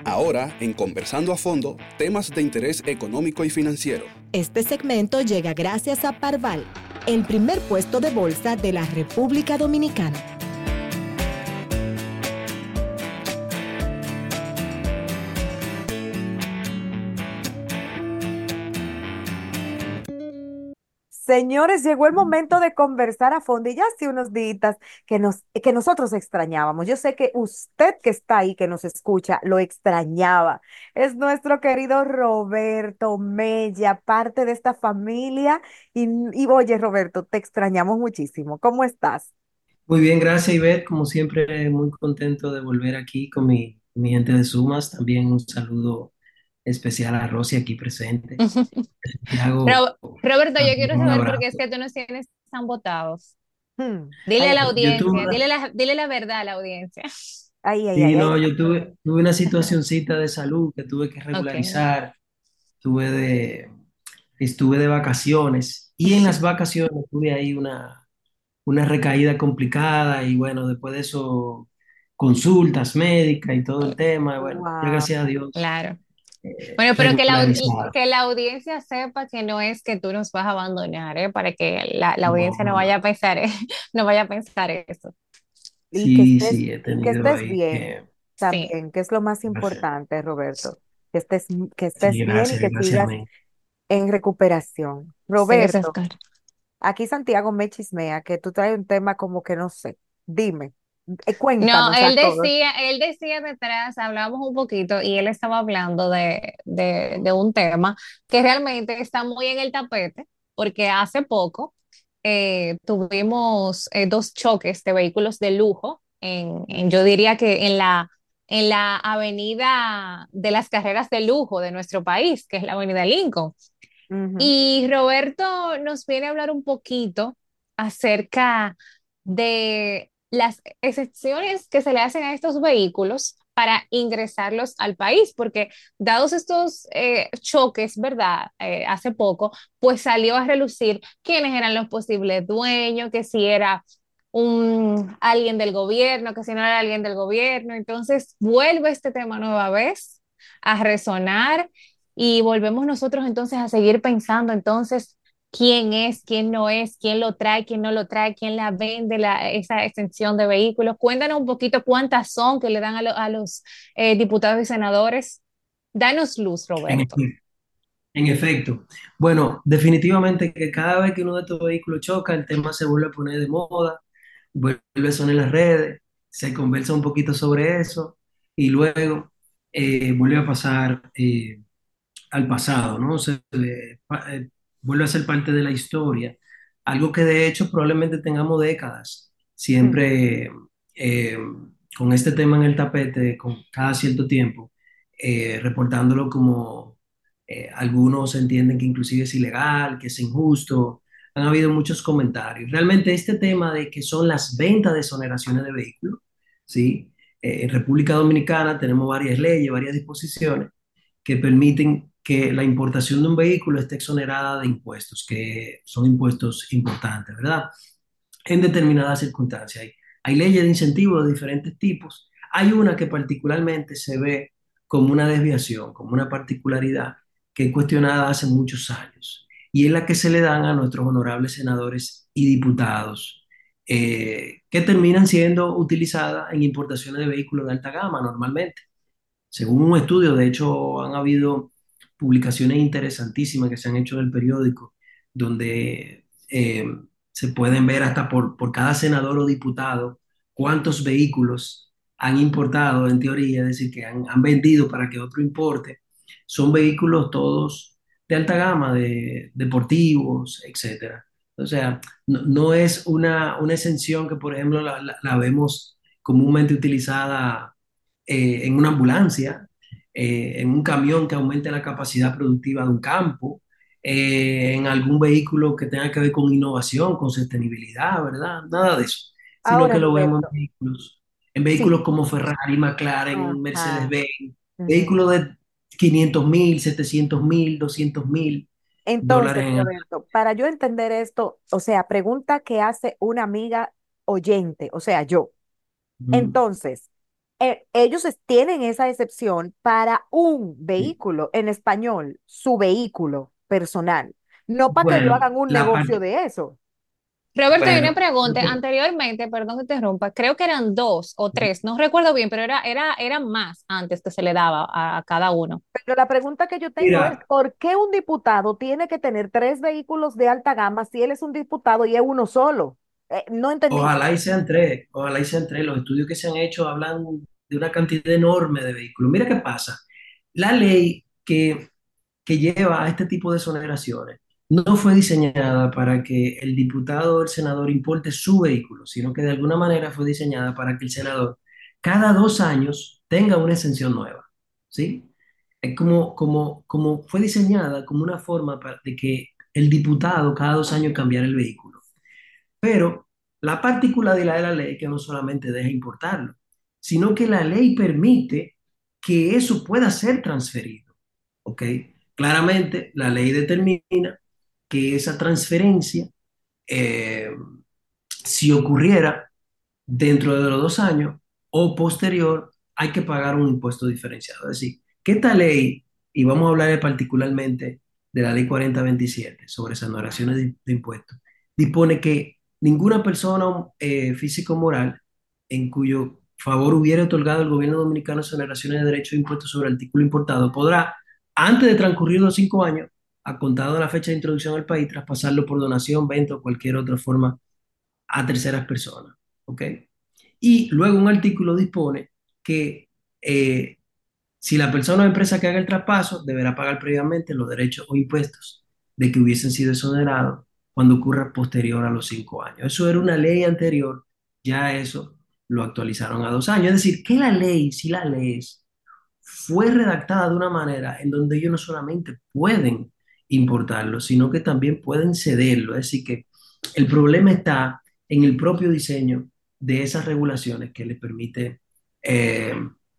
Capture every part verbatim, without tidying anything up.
Ahora, en Conversando a Fondo, temas de interés económico y financiero. Este segmento llega gracias a Parval, el primer puesto de bolsa de la República Dominicana. Señores, llegó el momento de conversar a fondo y ya hace unos días que, nos, que nosotros extrañábamos. Yo sé que usted que está ahí, que nos escucha, lo extrañaba. Es nuestro querido Roberto Mella, parte de esta familia. Y, y oye, Roberto, te extrañamos muchísimo. ¿Cómo estás? Muy bien, gracias, Ivette. Como siempre, muy contento de volver aquí con mi, mi gente de Sumas. También un saludo especial a Rosy aquí presente. Santiago, Ro- Roberto, yo también quiero un saber por qué es abrazo. que tú nos tienes tan votados. Hmm. Dile a Ay, la Yo, yo tuve audiencia, una, dile la, dile la verdad a la audiencia. ay, ay, sí, ay, ay. no, yo tuve, tuve una situacioncita de salud que tuve que Ok. regularizar. Tuve de, estuve de vacaciones y en las vacaciones tuve ahí una, una recaída complicada y bueno, después de eso consultas médicas y todo el tema. Bueno, ya Wow. gracias a Dios Claro. eh, Bueno, pero que la, aud- regularizado. que la audiencia sepa que no es que tú nos vas a abandonar, ¿eh? Para que la, la No, audiencia no no. vaya a pensar, ¿eh? No vaya a pensar eso. Y que Sí, estés, sí, he y que tenido estés ahí bien que... Sí. también, que es lo más Gracias, importante, Roberto. Que estés, que sí, estés bien y gracias, que gracias, sigas amén. en recuperación. Sí, Roberto, Oscar. aquí Santiago me chismea que tú traes un tema como que no sé. Dime, eh, No, cuéntanos a él todos. decía, él decía detrás, hablamos un poquito y él estaba hablando de, de, de un tema que realmente está muy en el tapete, porque hace poco eh, tuvimos eh, dos choques de vehículos de lujo en, en, yo diría que en la, en la avenida de las carreras de lujo de nuestro país, que es la avenida Lincoln. Ujú. Y Roberto nos viene a hablar un poquito acerca de las excepciones que se le hacen a estos vehículos para ingresarlos al país, porque dados estos eh, choques, ¿verdad? Eh, hace poco, pues salió a relucir quiénes eran los posibles dueños, que si era un alguien del gobierno, que si no era alguien del gobierno. Entonces vuelve este tema nueva vez a resonar y volvemos nosotros entonces a seguir pensando entonces quién es, quién no es, quién lo trae, quién no lo trae, quién la vende, la, esa extensión de vehículos. Cuéntanos un poquito cuántas son que le dan a, lo- a los eh, diputados y senadores. Danos luz, En Roberto. efecto, en efecto. Bueno, definitivamente que cada vez que uno de estos vehículos choca, el tema se vuelve a poner de moda, vuelve a sonar en las redes, se conversa un poquito sobre eso y luego eh, vuelve a pasar eh, al pasado, ¿no? Se le- pa- eh, vuelve a ser parte de la historia, algo que de hecho probablemente tengamos décadas, Mm. siempre eh, con este tema en el tapete, con cada cierto tiempo, eh, reportándolo como eh, algunos entienden que inclusive es ilegal, que es injusto. Han habido muchos comentarios. Realmente este tema de que son las ventas de exoneraciones de vehículos, ¿sí? Eh, en República Dominicana tenemos varias leyes, varias disposiciones que permiten que la importación de un vehículo esté exonerada de impuestos, que son impuestos importantes, ¿verdad? En determinadas circunstancias. Hay, hay leyes de incentivos de diferentes tipos. Hay una que particularmente se ve como una desviación, como una particularidad que es cuestionada hace muchos años, y es la que se le dan a nuestros honorables senadores y diputados, eh, que terminan siendo utilizadas en importaciones de vehículos de alta gama normalmente. Según un estudio, de hecho, han habido publicaciones interesantísimas que se han hecho en el periódico, donde eh, se pueden ver hasta por, por cada senador o diputado cuántos vehículos han importado en teoría, es decir, que han, han vendido para que otro importe. Son vehículos todos de alta gama, de deportivos, etcétera. O sea, no, no es una, una exención que, por ejemplo, la, la- la vemos comúnmente utilizada eh, en una ambulancia, eh, en un camión que aumente la capacidad productiva de un campo, eh, en algún vehículo que tenga que ver con innovación, con sostenibilidad, ¿verdad? Nada de eso, sino Ahora, que lo vemos en Roberto, vehículos, en sí. vehículos como Ferrari, McLaren, Ajá. Mercedes-Benz, Ujú. vehículos de quinientos mil, setecientos mil, doscientos mil Entonces, dólares en el... Roberto, para yo entender esto, o sea, pregunta que hace una amiga oyente, o sea, yo. Ujú. Entonces, eh, ellos es- tienen esa excepción para un Sí. vehículo en español, su vehículo personal, no para que lo Bueno, hagan un la negocio parte, de eso. Roberto, hay una bueno, pregunta. Anteriormente, perdón que te interrumpa, creo que eran dos o tres, no recuerdo bien, pero era, era, era más antes que se le daba a, a cada uno. Pero la pregunta que yo tengo es, mira, ¿por qué un diputado tiene que tener tres vehículos de alta gama si él es un diputado y es uno solo? Eh, no entendí. ojalá y sean tres, ojalá y sean tres. Los estudios que se han hecho hablan de una cantidad enorme de vehículos. Mira qué pasa. La ley que, que lleva a este tipo de exoneraciones no fue diseñada para que el diputado o el senador importe su vehículo, sino que de alguna manera fue diseñada para que el senador cada dos años tenga una exención nueva. ¿Sí? Es como, como, como fue diseñada como una forma pa- de que el diputado cada dos años cambiara el vehículo. Pero la particularidad de la ley es que no solamente deja importarlo, sino que la ley permite que eso pueda ser transferido. ¿Ok? Claramente, la ley determina que esa transferencia, eh, si ocurriera dentro de los dos años o posterior, hay que pagar un impuesto diferenciado. Es decir, que esta ley, y vamos a hablar particularmente de la ley cuarenta veintisiete sobre exoneraciones de, de impuestos, dispone que ninguna persona eh, física o moral en cuyo favor hubiera otorgado el gobierno dominicano exoneraciones de derechos de impuestos sobre artículo importado podrá, antes de transcurrir los cinco años, a contado de la fecha de introducción al país, traspasarlo por donación, venta o cualquier otra forma a terceras personas. ¿Ok? Y luego un artículo dispone que eh, si la persona o empresa que haga el traspaso deberá pagar previamente los derechos o impuestos de que hubiesen sido exonerados cuando ocurra posterior a los cinco años. Eso era una ley anterior, ya eso lo actualizaron a dos años. Es decir, que la ley, si la lees, fue redactada de una manera en donde ellos no solamente pueden importarlo, sino que también pueden cederlo. Es decir, que el problema está en el propio diseño de esas regulaciones que les permite eh,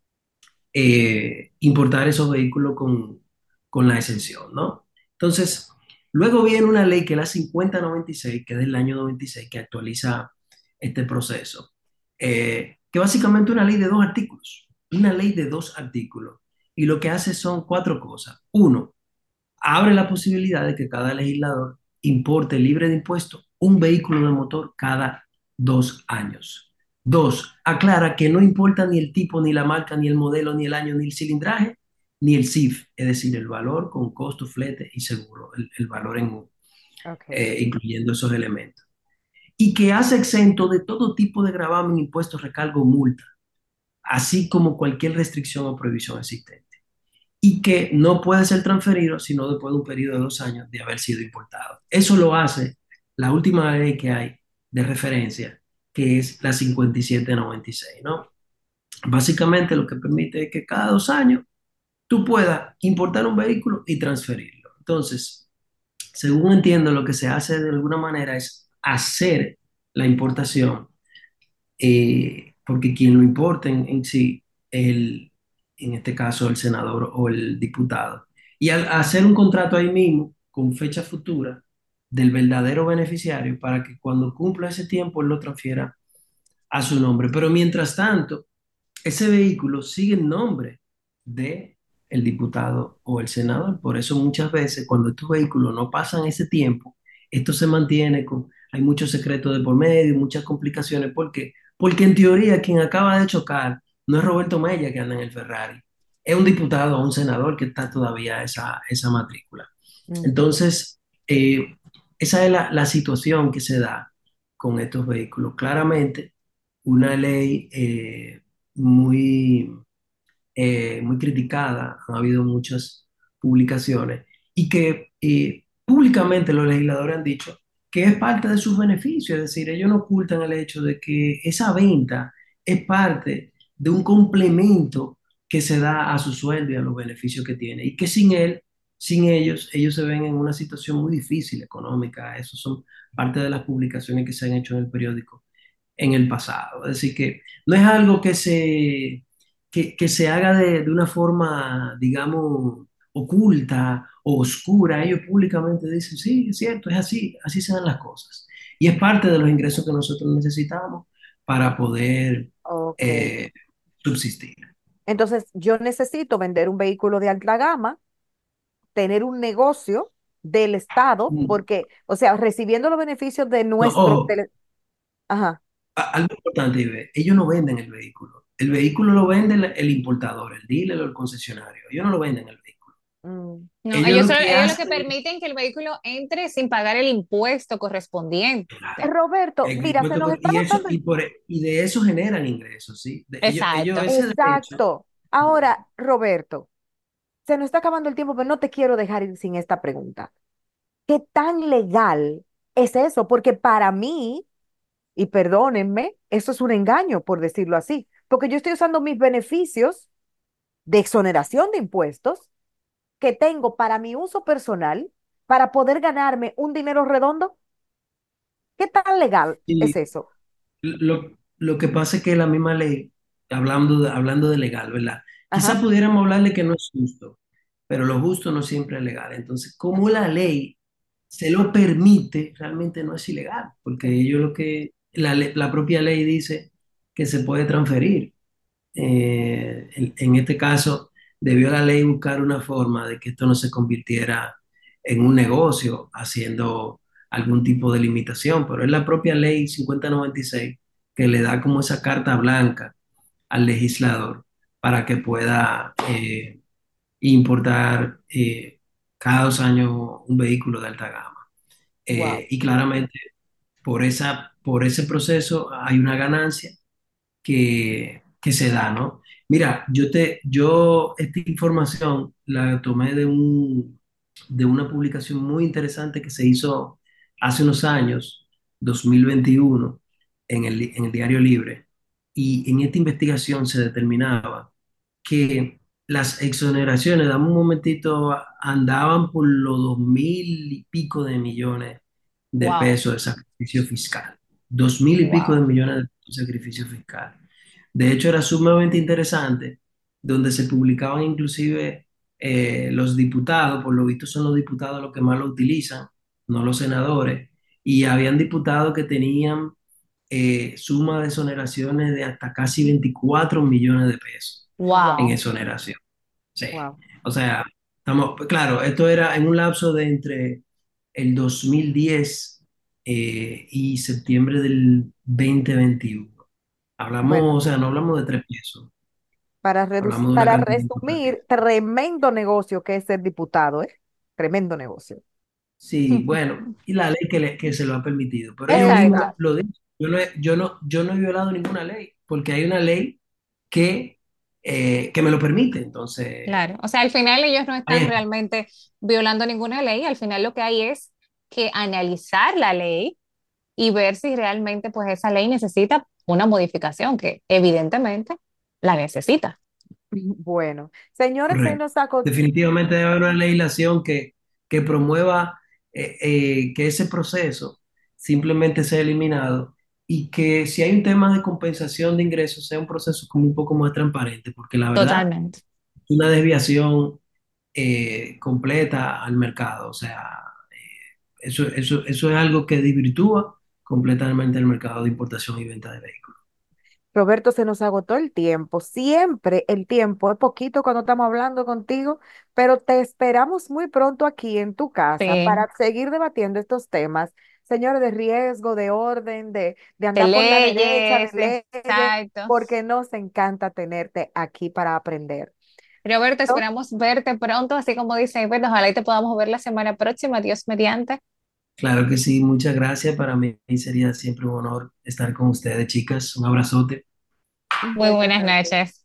eh, importar esos vehículos con, con la exención, ¿no? Entonces, luego viene una ley que es la cincuenta noventa y seis, que es del año noventa y seis, que actualiza este proceso, eh, que básicamente es una ley de dos artículos, una ley de dos artículos, y lo que hace son cuatro cosas. Uno, abre la posibilidad de que cada legislador importe libre de impuestos un vehículo de motor cada dos años. Dos, aclara que no importa ni el tipo, ni la marca, ni el modelo, ni el año, ni el cilindraje, ni el C I F, es decir, el valor con costo, flete y seguro, el, el valor en, Okay. eh, incluyendo esos elementos. Y que hace exento de todo tipo de gravamen, impuestos, recargo, multa, así como cualquier restricción o prohibición existente y que no puede ser transferido sino después de un periodo de dos años de haber sido importado. Eso lo hace la última ley que hay de referencia, que es la cincuenta y siete noventa y seis, ¿no? Básicamente lo que permite es que cada dos años tú puedas importar un vehículo y transferirlo. Entonces, según entiendo, lo que se hace de alguna manera es hacer la importación eh, porque quien lo importa en, en sí, el, en este caso el senador o el diputado. Y al hacer un contrato ahí mismo, con fecha futura, del verdadero beneficiario, para que cuando cumpla ese tiempo él lo transfiera a su nombre. Pero mientras tanto, ese vehículo sigue en nombre de el diputado o el senador. Por eso muchas veces cuando estos vehículos no pasan ese tiempo, esto se mantiene con, hay muchos secretos de por medio, muchas complicaciones. ¿Por qué? Porque en teoría quien acaba de chocar no es Roberto Mella que anda en el Ferrari, es un diputado o un senador que está todavía esa, esa matrícula. Ujú. Entonces, eh, esa es la, la situación que se da con estos vehículos. Claramente, una ley eh, muy, eh, muy criticada, han habido muchas publicaciones y que eh, públicamente los legisladores han dicho que es parte de sus beneficios, es decir, ellos no ocultan el hecho de que esa venta es parte de un complemento que se da a su sueldo y a los beneficios que tiene y que sin él, sin ellos, ellos se ven en una situación muy difícil económica. Eso son parte de las publicaciones que se han hecho en el periódico en el pasado. Es decir, que no es algo que se, que, que se haga de, de una forma, digamos, oculta o oscura. Ellos públicamente dicen, sí, es cierto, es así, así se dan las cosas. Y es parte de los ingresos que nosotros necesitamos para poder Ok. eh, subsistir. Entonces, yo necesito vender un vehículo de alta gama, tener un negocio del Estado, Mm. porque, o sea, recibiendo los beneficios de No, nuestro, ojo, del- ajá, a- algo importante, Ibe, ellos no venden el vehículo. El vehículo lo vende el, el importador, el dealer o el concesionario. Ellos no lo venden el vehículo. mm, No, Ellos ellos, lo solo- que ellos lo que hacen permiten que el vehículo entre sin pagar el impuesto correspondiente. Roberto, es que mira, se impuesto nos por- está y eso agotando y el... por y de eso generan ingresos, ¿sí? De- ellos, ellos Exacto. ese derecho. Exacto. Ahora, Roberto, se nos está acabando el tiempo, pero no te quiero dejar ir sin esta pregunta. ¿Qué tan legal es eso? Porque para mí, y perdónenme, eso es un engaño, por decirlo así, porque yo estoy usando mis beneficios de exoneración de impuestos que tengo para mi uso personal para poder ganarme un dinero redondo. ¿Qué tan legal es Y eso? lo, lo que pasa es que la misma ley, hablando de, hablando de legal, ¿verdad? Quizá Ajá. pudiéramos hablar de que no es justo, pero lo justo no siempre es legal. Entonces, como la ley se lo permite, realmente no es ilegal, porque ellos lo que, la, le- la propia ley dice que se puede transferir. Eh, en, en este caso, debió la ley buscar una forma de que esto no se convirtiera en un negocio haciendo algún tipo de limitación, pero es la propia ley cincuenta noventa y seis que le da como esa carta blanca al legislador para que pueda eh, importar eh, cada dos años un vehículo de alta gama. Wow. Eh, y claramente por esa, por ese proceso hay una ganancia que, que se da, ¿no? Mira, yo te, yo esta información la tomé de un, de una publicación muy interesante que se hizo hace unos años, dos mil veintiuno, en el, en el Diario Libre. Y en esta investigación se determinaba que las exoneraciones, dame un momentito, andaban por los dos mil y pico de millones de Wow, pesos de sacrificio fiscal. Dos mil y pico de wow. millones de pesos de sacrificio fiscal. De hecho, era sumamente interesante, donde se publicaban inclusive eh, los diputados, por lo visto son los diputados los que más lo utilizan, no los senadores, y habían diputados que tenían eh, suma de exoneraciones de hasta casi veinticuatro millones de pesos en Wow. Wow. exoneración. Sí. Wow. O sea, estamos, claro, esto era en un lapso de entre el dos mil diez eh, y septiembre del dos mil veintiuno. Bueno, Hablamos, o sea, no hablamos de tres pesos, para reduc- hablamos de una para cantidad importante. resumir, tremendo negocio que es ser diputado, ¿eh? Tremendo negocio. Sí, bueno, y la ley que, le- que se lo ha permitido, pero ellos Exacto. mismos Exacto. lo dicen. Yo no he, yo no, yo no he violado ninguna ley, porque hay una ley que, eh, que me lo permite. Entonces, Claro. O sea, al final ellos no ahí están está. realmente violando ninguna ley. Al final lo que hay es que analizar la ley y ver si realmente pues esa ley necesita una modificación, que evidentemente la necesita. Bueno, señores, se Correcto. nos sacó. Definitivamente debe haber una legislación que, que promueva eh, eh, que ese proceso simplemente sea eliminado y que si hay un tema de compensación de ingresos sea un proceso como un poco más transparente, porque la verdad Totalmente. es una desviación eh, completa al mercado. O sea, eso, eso, eso es algo que desvirtúa completamente el mercado de importación y venta de vehículos. Roberto, se nos agotó el tiempo. Siempre el tiempo es poquito cuando estamos hablando contigo, pero te esperamos muy pronto aquí en tu casa Sí. para seguir debatiendo estos temas, señores, de riesgo, de orden, de, de De andar por la derecha, leyes, de leyes, exacto. porque nos encanta tenerte aquí para aprender. Roberto, ¿No? esperamos verte pronto, así como dice, pues, ojalá y te podamos ver la semana próxima, Dios mediante. Claro que sí, muchas gracias. Para mí sería siempre un honor estar con ustedes, chicas. Un abrazote. Un Muy beso buenas grande. noches.